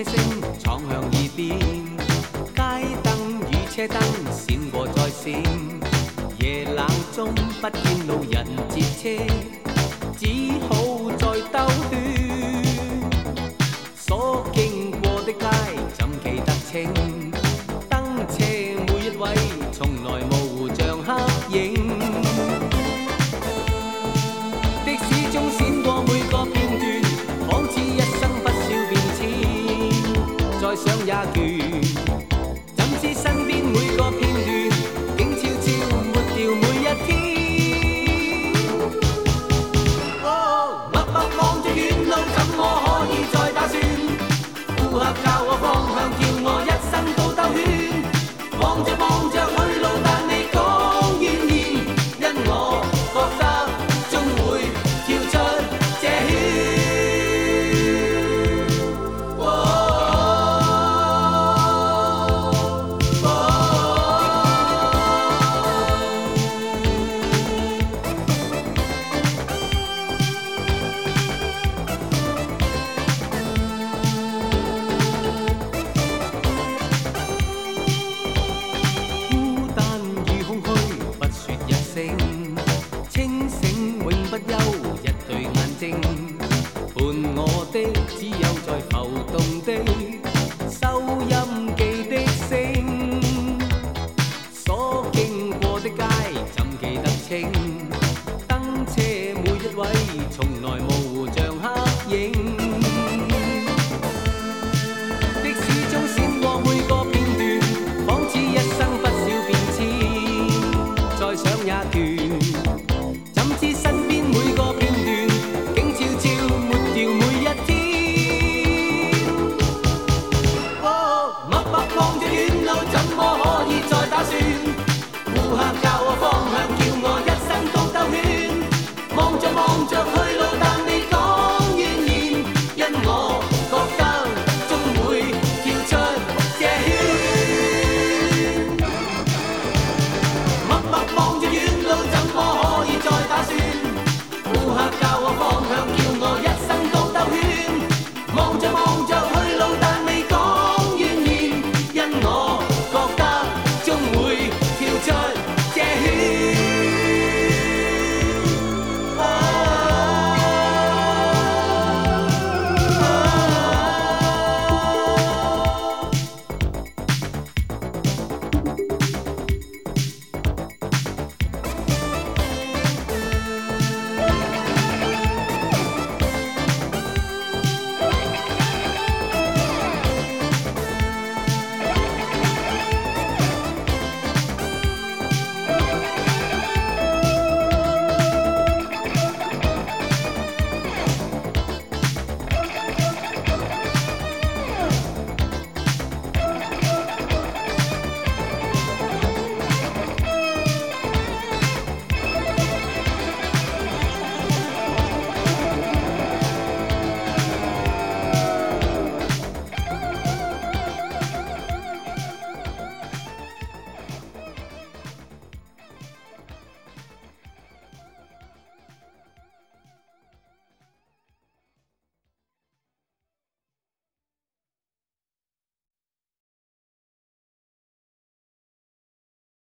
車聲闖向耳邊，街燈與車燈閃過再閃，夜冷中不見路人接車，只好再兜圈。所經過的街怎記得清？燈車每一位從來模糊像黑影。的士中閃過每個片段，仿似一生不少變遷。再想也倦，怎知身邊每個片段，竟悄悄抹掉每一天。默默望着遠路，怎麼可以再打算？呼吸教我方向，叫我一生都兜圈。望着望着去路，但你講怨言，因我覺得終會跳出這圈。清醒永不休，一對眼睛伴我的只有在浮動的收音機的聲，所經過的街怎記得清？燈車每一位從來無